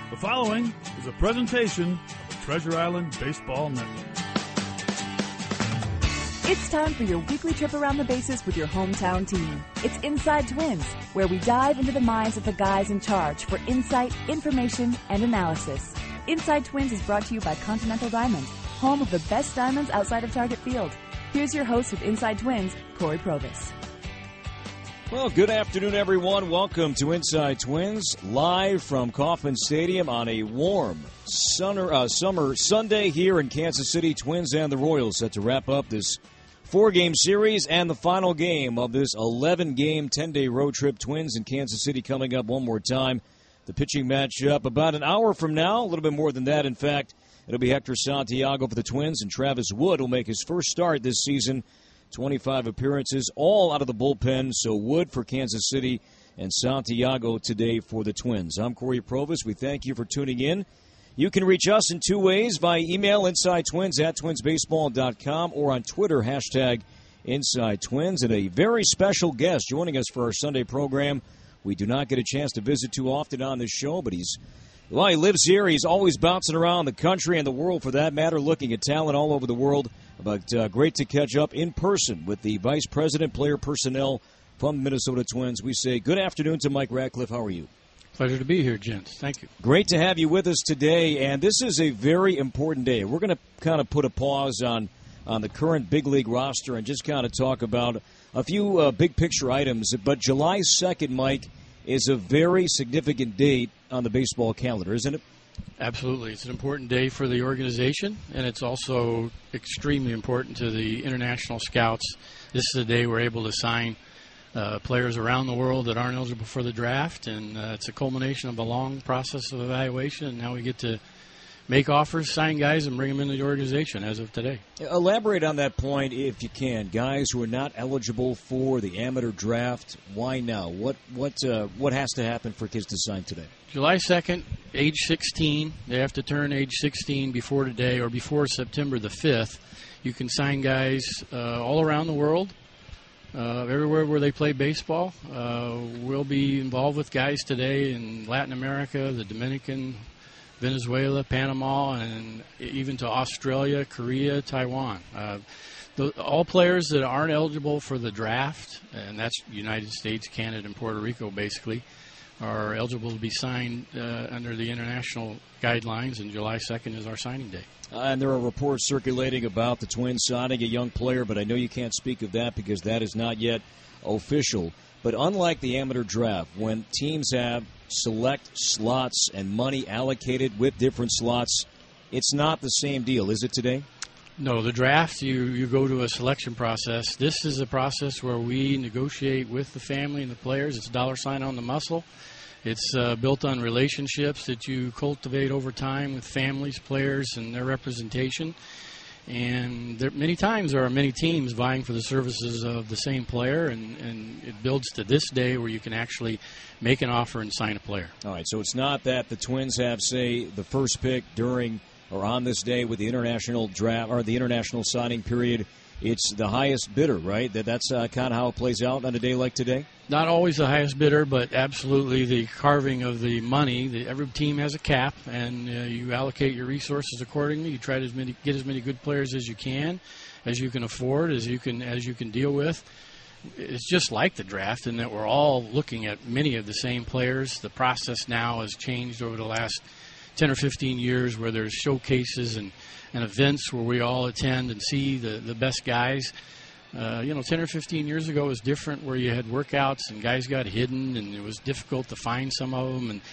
The following is a presentation of the Treasure Island Baseball Network. It's time for your weekly trip around the bases with your hometown team. It's Inside Twins, where we dive into the minds of the guys in charge for insight, information, and analysis. Inside Twins is brought to you by Continental Diamond, home of the best diamonds outside of Target Field. Here's your host with Inside Twins, Corey Provis. Well, good afternoon, everyone. Welcome to Inside Twins, live from Kauffman Stadium on a warm summer Sunday here in Kansas City. Twins and the Royals set to wrap up this 4-game series and the final game of this 11-game, 10-day road trip. Twins in Kansas City coming up one more time. The pitching matchup about an hour from now, a little bit more than that, in fact. It'll be Hector Santiago for the Twins, and Travis Wood will make his first start this season. 25 appearances, all out of the bullpen. So Wood for Kansas City and Santiago today for the Twins. I'm Corey Provis. We thank you for tuning in. You can reach us in two ways, via email, InsideTwins@twinsbaseball.com, or on Twitter, #InsideTwins. And a very special guest joining us for our Sunday program. We do not get a chance to visit too often on this show, but he lives here. He's always bouncing around the country and the world, for that matter, looking at talent all over the world. But great to catch up in person with the Vice President, Player Personnel from the Minnesota Twins. We say good afternoon to Mike Ratcliffe. How are you? Pleasure to be here, gents. Thank you. Great to have you with us today, and this is a very important day. We're going to kind of put a pause on the current big league roster and just kind of talk about a few big-picture items. But July 2nd, Mike, is a very significant date on the baseball calendar, isn't it? Absolutely. It's an important day for the organization, and it's also extremely important to the international scouts. This is the day we're able to sign players around the world that aren't eligible for the draft, and it's a culmination of a long process of evaluation, and now we get to make offers, sign guys, and bring them into the organization as of today. Elaborate on that point if you can. Guys who are not eligible for the amateur draft, why now? What has to happen for kids to sign today? July 2nd, age 16. They have to turn age 16 before today or before September the 5th. You can sign guys all around the world, everywhere where they play baseball. We'll be involved with guys today in Latin America, the Dominican, Venezuela, Panama, and even to Australia, Korea, Taiwan. All players that aren't eligible for the draft, and that's United States, Canada, and Puerto Rico basically, are eligible to be signed under the international guidelines, and July 2nd is our signing day. And there are reports circulating about the Twins signing a young player, but I know you can't speak of that because that is not yet official. But unlike the amateur draft, when teams have select slots and money allocated with different slots, it's not the same deal, is it today? No, the draft, you go to a selection process. This is a process where we negotiate with the family and the players. It's $sign on the muscle. It's built on relationships that you cultivate over time with families, players, and their representation. And many times there are many teams vying for the services of the same player, and it builds to this day where you can actually make an offer and sign a player. All right, so it's not that the Twins have, say, the first pick during or on this day with the international draft or the international signing period. It's the highest bidder, right? That's kind of how it plays out on a day like today? Not always the highest bidder, but absolutely the carving of the money. Every team has a cap, and you allocate your resources accordingly. You try to get as many good players as you can afford, as you can deal with. It's just like the draft in that we're all looking at many of the same players. The process now has changed over the last 10 or 15 years, where there's showcases and events where we all attend and see the best guys. 10 or 15 years ago it was different, where you had workouts and guys got hidden, and it was difficult to find some of them. And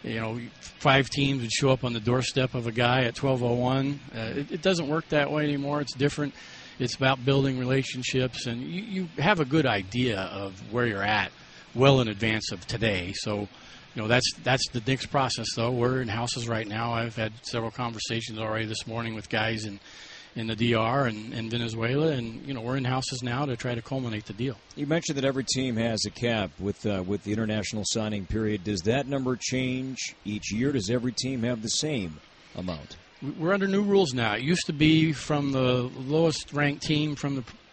5 teams would show up on the doorstep of a guy at 12:01. It doesn't work that way anymore. It's different. It's about building relationships, and you have a good idea of where you're at well in advance of today. So, that's the next process, though. We're in houses right now. I've had several conversations already this morning with guys in the DR and Venezuela, and we're in houses now to try to culminate the deal. You mentioned that every team has a cap with the international signing period. Does that number change each year? Does every team have the same amount? We're under new rules now. It used to be from the lowest ranked team from the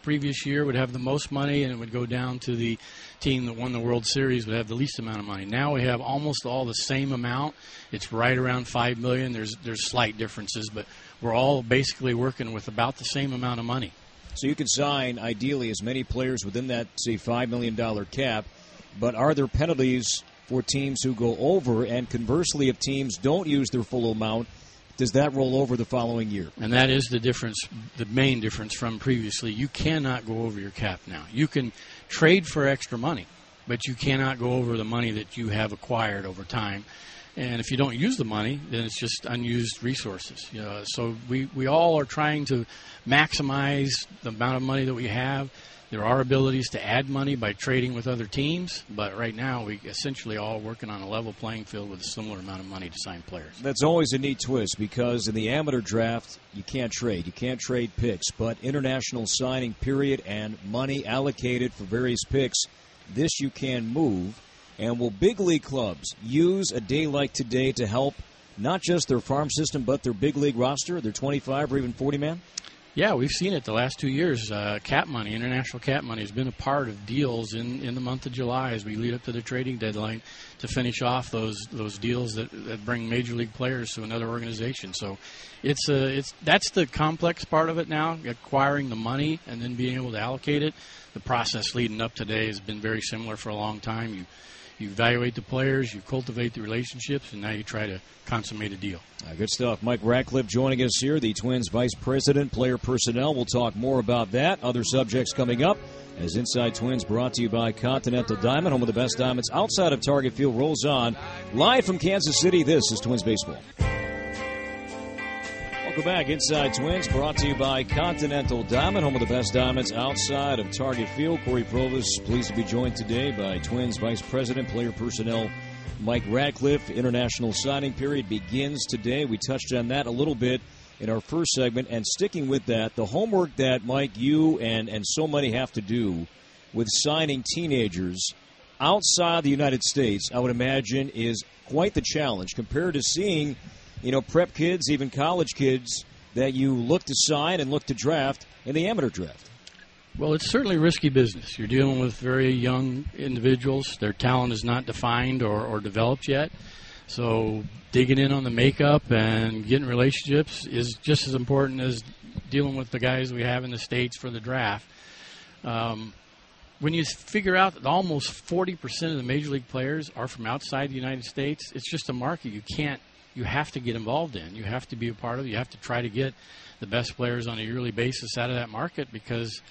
previous year would have the most money, and it would go down to the team that won the World Series would have the least amount of money. Now we have almost all the same amount. It's right around $5 million. There's slight differences, but we're all basically working with about the same amount of money. So you can sign, ideally, as many players within that, say, $5 million cap, but are there penalties for teams who go over? And conversely, if teams don't use their full amount, does that roll over the following year? And that is the difference, the main difference from previously. You cannot go over your cap now. You can trade for extra money, but you cannot go over the money that you have acquired over time. And if you don't use the money, then it's just unused resources. So we all are trying to maximize the amount of money that we have. There are abilities to add money by trading with other teams, but right now we essentially all working on a level playing field with a similar amount of money to sign players. That's always a neat twist because in the amateur draft, you can't trade. You can't trade picks, but international signing period and money allocated for various picks, this you can move. And will big league clubs use a day like today to help not just their farm system but their big league roster, their 25 or even 40-man? Yeah, we've seen it the last 2 years. Cap money, international cap money, has been a part of deals in the month of July as we lead up to the trading deadline to finish off those deals that bring major league players to another organization. So that's the complex part of it now, acquiring the money and then being able to allocate it. The process leading up today has been very similar for a long time. You evaluate the players, you cultivate the relationships, and now you try to consummate a deal. Good stuff. Mike Ratcliffe joining us here, the Twins Vice President, Player Personnel. We'll talk more about that. Other subjects coming up as Inside Twins brought to you by Continental Diamond, home of the best diamonds outside of Target Field, rolls on. Live from Kansas City, this is Twins Baseball. Welcome back. Inside Twins brought to you by Continental Diamond, home of the best diamonds outside of Target Field. Corey Provis pleased to be joined today by Twins Vice President, Player Personnel, Mike Ratcliffe. International signing period begins today. We touched on that a little bit in our first segment. And sticking with that, the homework that, Mike, you and so many have to do with signing teenagers outside the United States, I would imagine, is quite the challenge compared to seeing prep kids, even college kids, that you look to sign and look to draft in the amateur draft. Well, it's certainly risky business. You're dealing with very young individuals. Their talent is not defined or developed yet. So digging in on the makeup and getting relationships is just as important as dealing with the guys we have in the States for the draft. When you figure out that almost 40% of the major league players are from outside the United States, it's just a market you have to get involved in. You have to be a part of it. You have to try to get the best players on a yearly basis out of that market because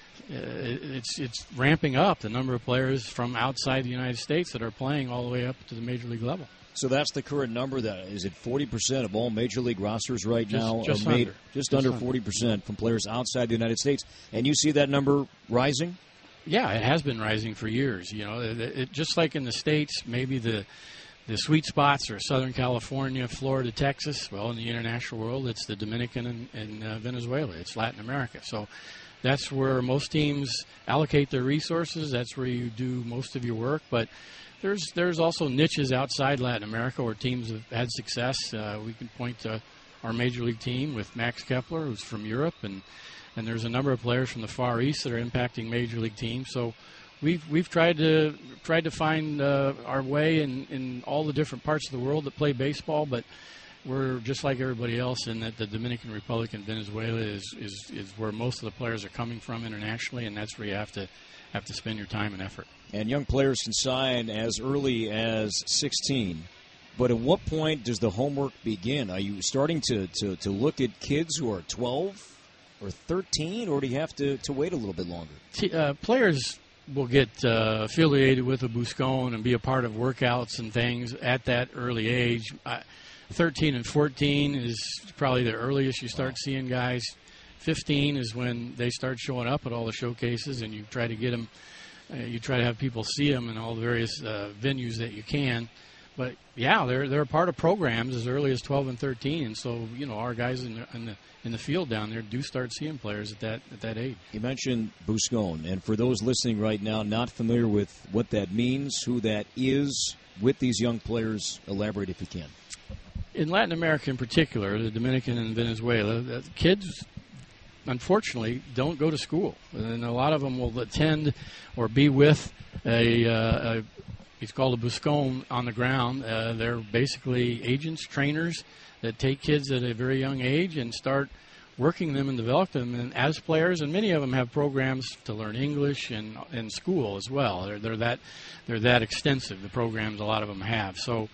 it's ramping up the number of players from outside the United States that are playing all the way up to the major league level. So that's the current number. That is it. 40% of all major league rosters right now just are made under. just under 40% from players outside the United States, and you see that number rising. Yeah, it has been rising for years. It just like in the States, maybe the sweet spots are Southern California, Florida, Texas. Well, in the international world, it's the Dominican and Venezuela. It's Latin America. So that's where most teams allocate their resources. That's where you do most of your work. But there's also niches outside Latin America where teams have had success. We can point to our major league team with Max Kepler, who's from Europe, and there's a number of players from the Far East that are impacting major league teams. So we've tried to find our way in all the different parts of the world that play baseball, but we're just like everybody else in that the Dominican Republic and Venezuela is where most of the players are coming from internationally, and that's where you have to spend your time and effort. And young players can sign as early as 16. But at what point does the homework begin? Are you starting to look at kids who are 12 or 13, or do you have to wait a little bit longer? Players will get affiliated with a Buscone and be a part of workouts and things at that early age. 13 and 14 is probably the earliest you start seeing guys. 15 is when they start showing up at all the showcases, and you try to get them. You try to have people see them in all the various venues that you can. But yeah, they're a part of programs as early as 12 and 13, and so our guys in the field down there do start seeing players at that age. You mentioned Buscone, and for those listening right now not familiar with what that means, who that is with these young players, elaborate if you can. In Latin America in particular, the Dominican and Venezuela, the kids unfortunately, don't go to school. And a lot of them will attend or be with it's called a Buscone on the ground. They're basically agents, trainers that take kids at a very young age and start working them and developing them as players. And many of them have programs to learn English and school as well. They're that extensive, the programs a lot of them have. So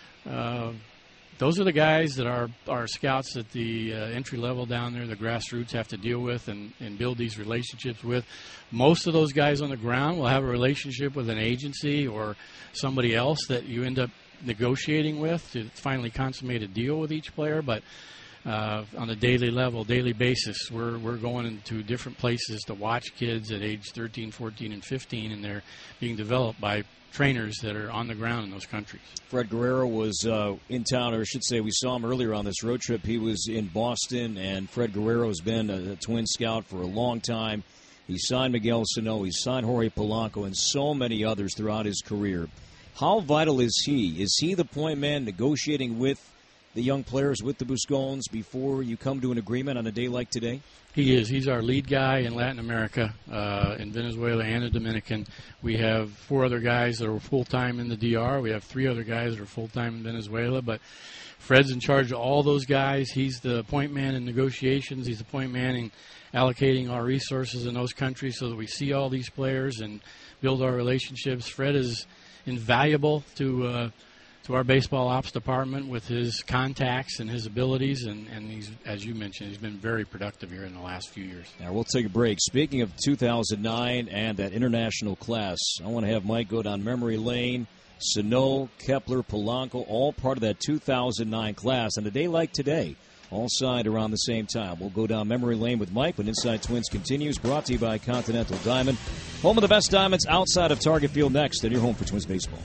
those are the guys that our scouts at the entry level down there, the grassroots, have to deal with and build these relationships with. Most of those guys on the ground will have a relationship with an agency or somebody else that you end up negotiating with to finally consummate a deal with each player. But on a daily basis, we're going into different places to watch kids at age 13, 14, and 15, and they're being developed by trainers that are on the ground in those countries. Fred Guerrero was in town, or I should say we saw him earlier on this road trip. He was in Boston, and Fred Guerrero has been a Twin scout for a long time. He signed Miguel Sano, he signed Jorge Polanco, and so many others throughout his career. How vital is he? Is he the point man negotiating with the young players, with the Buscones, before you come to an agreement on a day like today? He is. He's our lead guy in Latin America, in Venezuela and the Dominican. We have 4 other guys that are full-time in the DR. We have 3 other guys that are full-time in Venezuela. But Fred's in charge of all those guys. He's the point man in negotiations. He's the point man in allocating our resources in those countries so that we see all these players and build our relationships. Fred is invaluable to our baseball ops department with his contacts and his abilities, and he's, as you mentioned, he's been very productive here in the last few years. Now, we'll take a break. Speaking of 2009 and that international class, I want to have Mike go down memory lane. Sano, Kepler, Polanco, all part of that 2009 class. And a day like today, all signed around the same time. We'll go down memory lane with Mike when Inside Twins continues, brought to you by Continental Diamond. Home of the best diamonds outside of Target Field next, and your home for Twins baseball.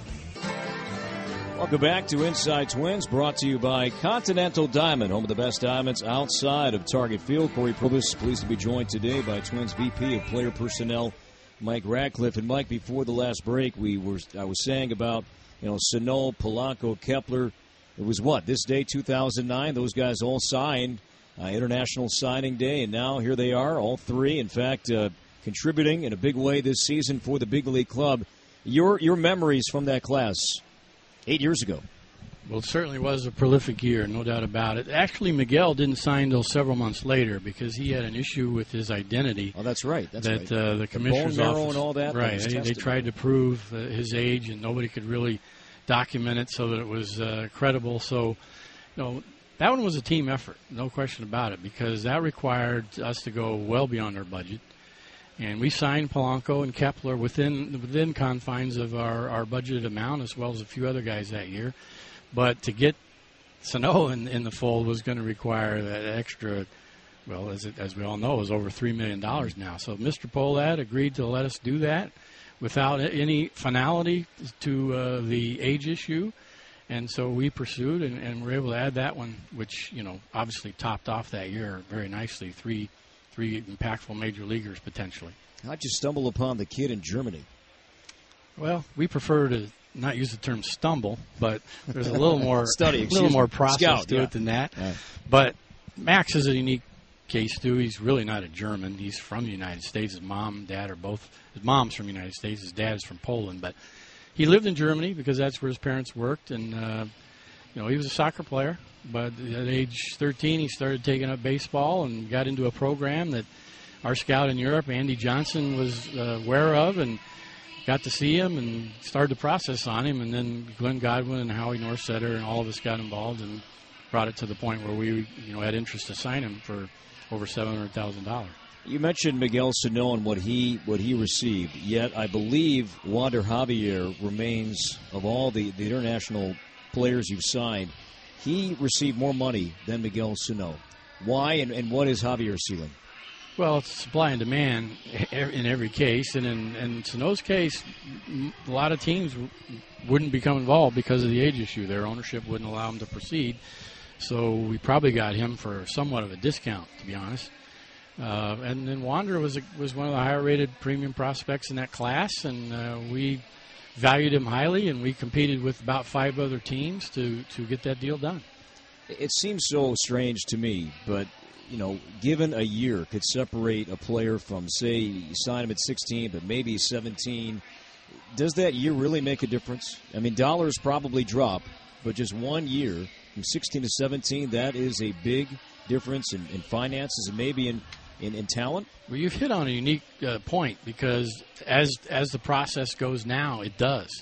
Welcome back to Inside Twins, brought to you by Continental Diamond, home of the best diamonds outside of Target Field. Corey Probus, pleased to be joined today by Twins VP of Player Personnel, Mike Radcliffe. And Mike, before the last break, I was saying about Sano, Polanco, Kepler. It was this day, 2009. Those guys all signed International Signing Day, and now here they are, all 3. In fact, contributing in a big way this season for the big league club. Your memories from that class 8 years ago. Well, it certainly was a prolific year, no doubt about it. Actually, Miguel didn't sign until several months later because he had an issue with his identity. Oh, that's right. The commissioner's bone marrow office, and all that. Right. They tried to prove his age, and nobody could really document it so that it was credible. So, that one was a team effort, no question about it, because that required us to go well beyond our budget. And we signed Polanco and Kepler within confines of our budgeted amount, as well as a few other guys that year. But to get Sano in the fold was going to require that extra, well, as we all know, is over $3 million now. So Mr. Pohlad agreed to let us do that without any finality to the age issue. And so we pursued and were able to add that one, which, obviously topped off that year very nicely, three impactful major leaguers potentially. How'd you stumble upon the kid in Germany? Well, we prefer to not use the term stumble, but there's a little more process to it than that. Yeah. But Max is a unique case too. He's really not a German. He's from the United States. His mom and dad are both. His mom's from the United States. His dad is from Poland. But he lived in Germany because that's where his parents worked, and he was a soccer player. But at age 13, he started taking up baseball and got into a program that our scout in Europe, Andy Johnson, was aware of, and got to see him and started the process on him. And then Glenn Godwin and Howie Norsetter and all of us got involved and brought it to the point where we had interest to sign him for over $700,000. You mentioned Miguel Sano and what he received, yet I believe Wander Javier remains, of all the international players you've signed, he received more money than Miguel Sano. Why, and what is Javier's ceiling? Well, it's supply and demand in every case. And in Sano's case, a lot of teams wouldn't become involved because of the age issue. Their ownership wouldn't allow them to proceed. So we probably got him for somewhat of a discount, to be honest. And then Wander was one of the higher-rated premium prospects in that class, and we valued him highly, and we competed with about 5 other teams to get that deal done. It seems so strange to me, but given a year, could separate a player from, say, you sign him at 16, but maybe 17. Does that year really make a difference? I mean, dollars probably drop, but just 1 year from 16 to 17, that is a big difference in finances and maybe in talent. Well, you've hit on a unique point, because as the process goes now, it does.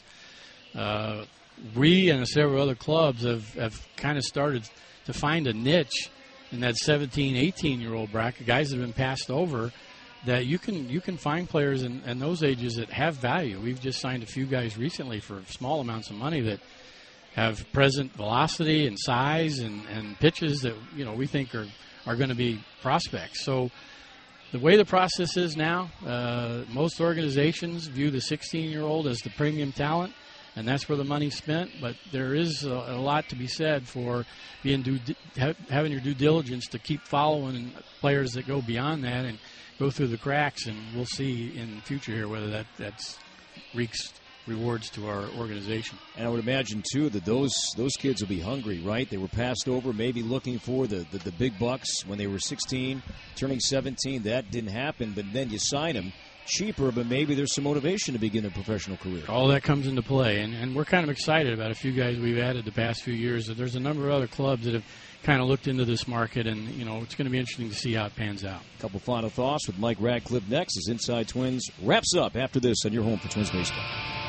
We and several other clubs have kind of started to find a niche in that 17, 18-year-old bracket, guys that have been passed over, that you can find players in those ages that have value. We've just signed a few guys recently for small amounts of money that have present velocity and size and pitches that we think are going to be prospects. So the way the process is now, most organizations view the 16-year-old as the premium talent, and that's where the money's spent. But there is a lot to be said for having your due diligence to keep following players that go beyond that and go through the cracks. And we'll see in the future here whether that's reeks rewards to our organization. And I would imagine, too, that those kids will be hungry, right? They were passed over, maybe looking for the big bucks when they were 16, turning 17. That didn't happen, but then you sign them cheaper, but maybe there's some motivation to begin their professional career. All that comes into play, and we're kind of excited about a few guys we've added the past few years. There's a number of other clubs that have kind of looked into this market, and it's going to be interesting to see how it pans out. A couple final thoughts with Mike Radcliffe next as Inside Twins wraps up after this on your home for Twins baseball.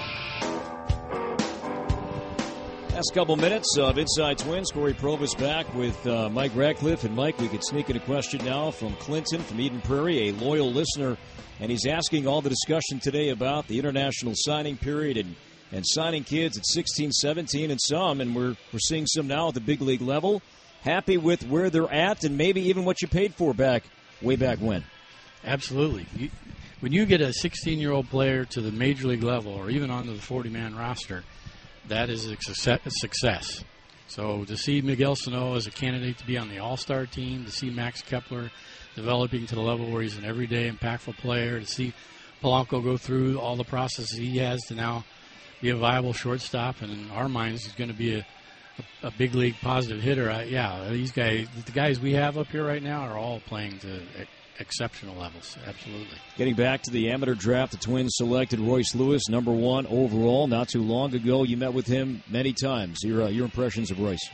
Last couple minutes of Inside Twins. Corey Provis back with Mike Radcliffe. And, Mike, we could sneak in a question now from Clinton from Eden Prairie, a loyal listener. And he's asking all the discussion today about the international signing period and signing kids at 16, 17, and some. And we're seeing some now at the big league level. Happy with where they're at and maybe even what you paid for way back when. Absolutely. When you get a 16-year-old player to the major league level or even onto the 40-man roster, that is a success. So to see Miguel Sano as a candidate to be on the All-Star team, to see Max Kepler developing to the level where he's an everyday impactful player, to see Polanco go through all the processes he has to now be a viable shortstop, and in our minds he's going to be a big league positive hitter. These guys, the guys we have up here right now, are all playing to exceptional levels. Absolutely. Getting back to the amateur draft, the Twins selected Royce Lewis, number 1 overall, not too long ago. You met with him many times. Your impressions of Royce?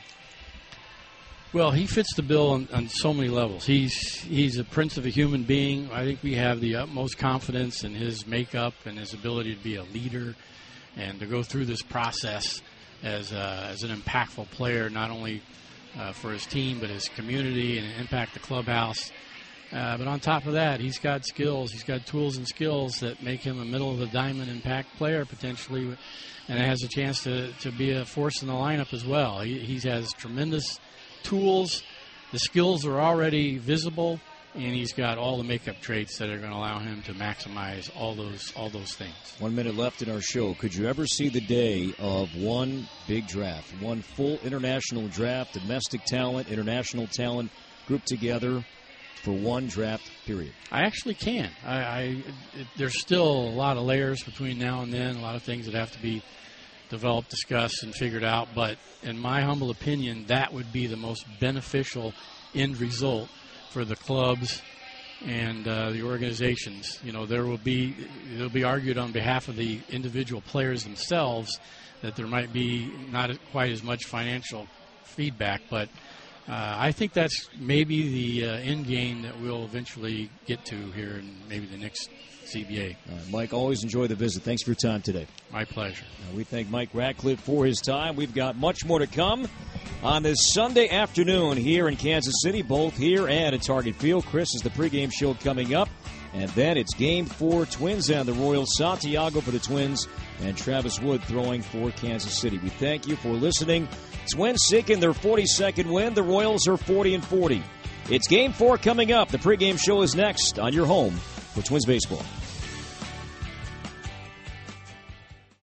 Well, he fits the bill on so many levels. He's a prince of a human being. I think we have the utmost confidence in his makeup and his ability to be a leader and to go through this process as an impactful player, not only for his team but his community, and impact the clubhouse. But on top of that, he's got skills. He's got tools and skills that make him a middle-of-the-diamond impact player potentially, and has a chance to be a force in the lineup as well. He has tremendous tools. The skills are already visible, and he's got all the makeup traits that are going to allow him to maximize all those things. 1 minute left in our show. Could you ever see the day of one big draft, one full international draft, domestic talent, international talent grouped together for one draft period? I actually can. There's still a lot of layers between now and then, a lot of things that have to be developed, discussed, and figured out. But in my humble opinion, that would be the most beneficial end result for the clubs and the organizations. It'll be argued on behalf of the individual players themselves that there might be not quite as much financial feedback, but I think that's maybe the end game that we'll eventually get to here in maybe the next CBA. Mike, always enjoy the visit. Thanks for your time today. My pleasure. We thank Mike Radcliffe for his time. We've got much more to come on this Sunday afternoon here in Kansas City, both here and at Target Field. Chris is the pregame show coming up. And then it's Game 4, Twins and the Royals. Santiago for the Twins and Travis Wood throwing for Kansas City. We thank you for listening. Twins seeking their 42nd win. The Royals are 40-40. It's Game 4 coming up. The pregame show is next on your home for Twins baseball.